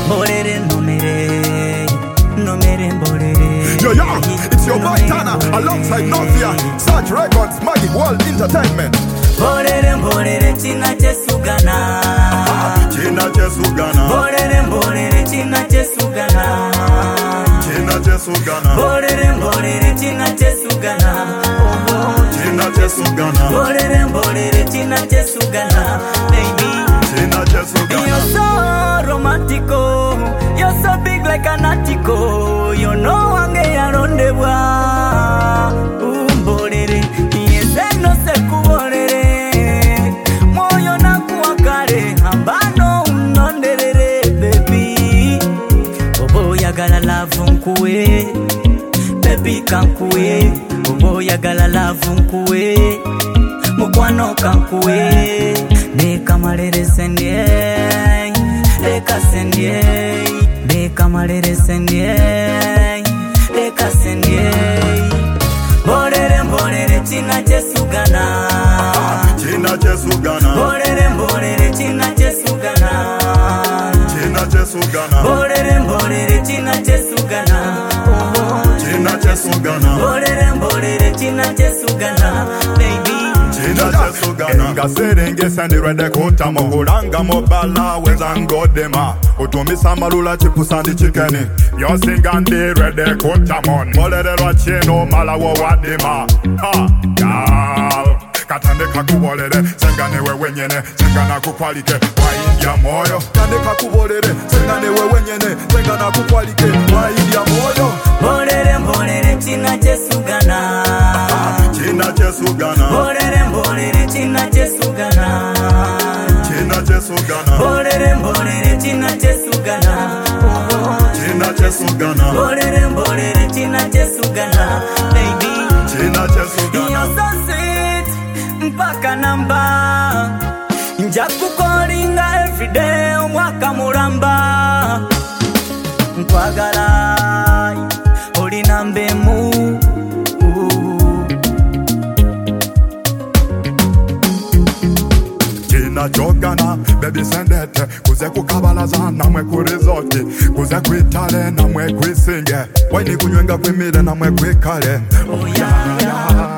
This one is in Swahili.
Mbolere nomere mbolere. Yo, it's your boy Tana alongside Novia, Search Records, Magic World Entertainment. Mbolere china chesugana. China chesugana. Mbolere china chesugana. China chesugana. Mbolere china chesugana. China chesugana. Mbolere china chesugana. Baby, China chesugana. you're so romantico. You're so big like an attico. You know wange ya rondewa. Mbolere, yes no se kubolere. Moyo na kuakare, ambano unonderere, baby. Bobo yagala love nkuwe, baby kankuwe. Bobo yagala love nkuwe, mukwano kankuwe. Beka malere sendye, leka sendye. Beka malere sendye, leka sendye. Mbolere china chesugana. China chesugana. Mbolere china chesugana. China chesugana. Mbolere china chesugana. China chesugana. Mbolere china chesugana. Baby, China chesugana. Nga serenge sandirede kota moguranga mobala wenzangodema. Utumisa malula chipusandi chikeni. Yosingandi rede kota mon. Molere lwa chino malawo wadima. Ha, gal. Katande kakubolere, sengane wewe nyene, sengana kukwalike, waindia moyo. Katande kakubolere, sengane wewe nyene, sengana kukwalike, waindia moyo. Mbolere china chesugana. China chesugana. Mbolere china chesugana. China chesugana. Mbolere china chesugana. China chesugana. Mbolere china chesugana. Baby, China chesugana. you're so sweet, mpaka namba. Njakukolinga everyday, mwaka muramba. Nkwagala, oli nambemu. China chogana, baby sendete. Kuze kukabalaza namwe kurizoti. Kuze kuitale namwe kuisinge. Waini kunywenga kwimile namwe kuikale. Oh yeah, yeah.